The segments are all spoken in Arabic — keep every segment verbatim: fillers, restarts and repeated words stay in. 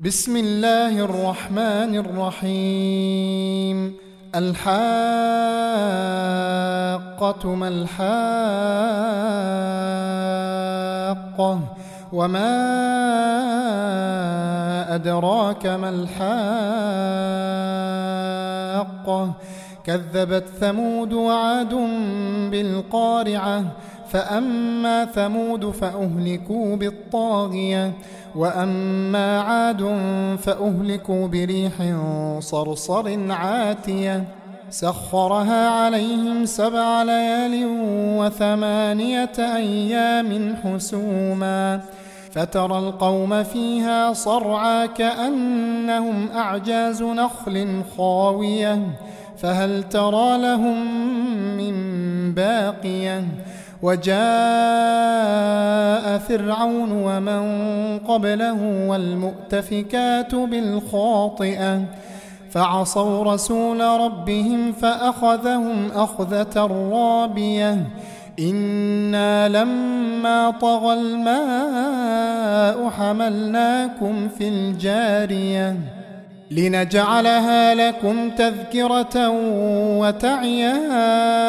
بسم الله الرحمن الرحيم. الحاقة ما الحاقة وما أدراك ما الحاقة كذبت ثمود وعاد بالقارعة فأما ثمود فأهلكوا بالطاغية وأما عاد فأهلكوا بريح صرصر عاتية سخرها عليهم سبع ليال وثمانية أيام حسوما فترى القوم فيها صرعى كأنهم أعجاز نخل خاوية فهل ترى لهم من باقية وجاء فرعون ومن قبله والمؤتفكات بالخاطئة فعصوا رسول ربهم فأخذهم أخذة رابية إنا لما طغى الماء حملناكم في الجارية لنجعلها لكم تذكرة وتعيها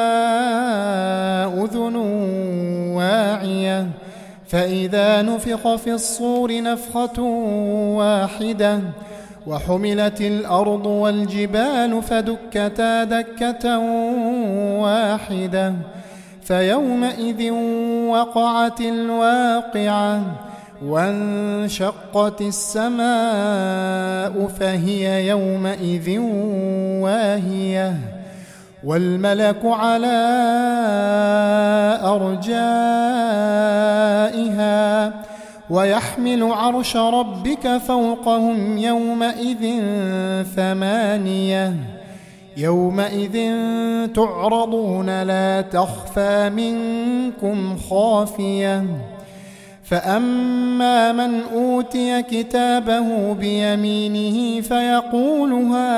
أذن واعية فإذا نفخ في الصور نفخة واحدة وحملت الأرض والجبال فدكتا دكة واحدة فيومئذ وقعت الواقعة وانشقت السماء فهي يومئذ واهية والملك على أرجائها ويحمل عرش ربك فوقهم يومئذ ثمانية يومئذ تعرضون لا تخفى منكم خافية فأما من أوتي كتابه بيمينه فيقول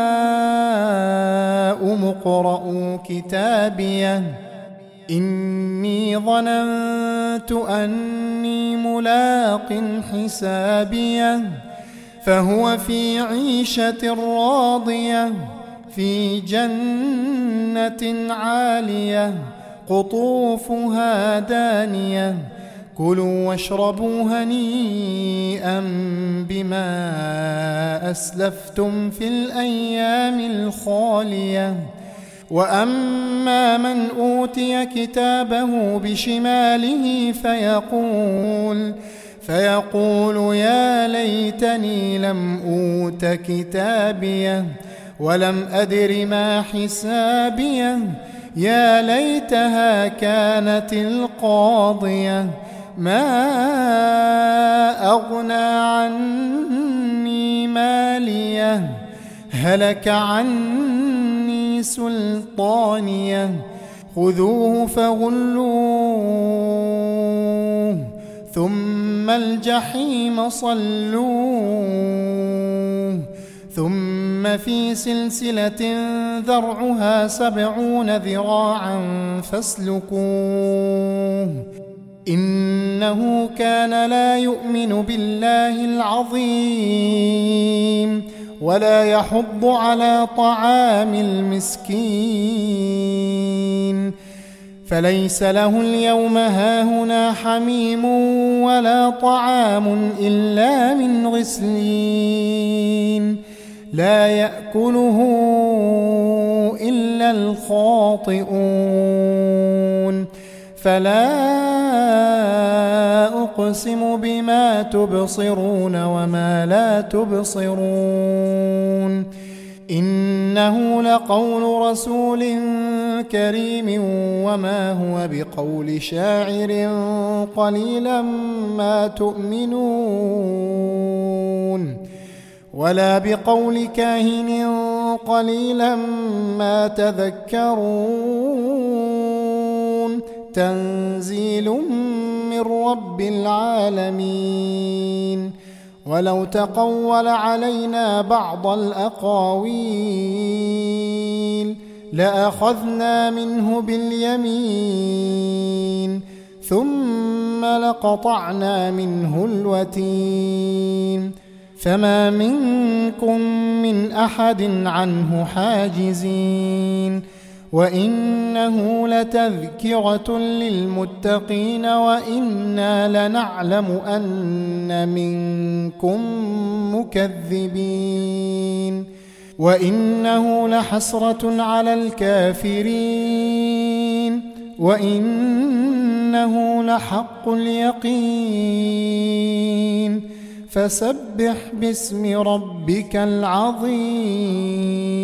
هاؤم اقرءوا كتابيه إني ظننت أني ملاق حسابيه فهو في عيشة راضية في جنة عالية قطوفها دانية كلوا واشربوا هنيئا بما أسلفتم في الأيام الخالية وأما من أوتي كتابه بشماله فيقول فيقول يا ليتني لم أوت كتابيه ولم أدر ما حسابيه يا ليتها كانت القاضية ما أغنى عني ماليه هلك عني سلطانيه خذوه فغلوه ثم الجحيم صلوه ثم في سلسلة ذرعها سبعون ذراعا فاسلكوه إنه كان لا يؤمن بالله العظيم ولا يحض على طعام المسكين فليس له اليوم هاهنا حميم ولا طعام إلا من غسلين لا يأكله إلا الخاطئون فلا أقسم بما تبصرون وما لا تبصرون إنه لقول رسول كريم وما هو بقول شاعر قليلا ما تؤمنون ولا بقول كاهن قليلا ما تذكرون تنزيل من رب العالمين ولو تقول علينا بعض الأقاويل لأخذنا منه باليمين ثم لقطعنا منه الوتين فما منكم من أحد عنه حاجزين وإنه لتذكرة للمتقين وإنا لنعلم أن منكم مكذبين وإنه لحسرة على الكافرين وإنه لحق اليقين فسبح باسم ربك العظيم.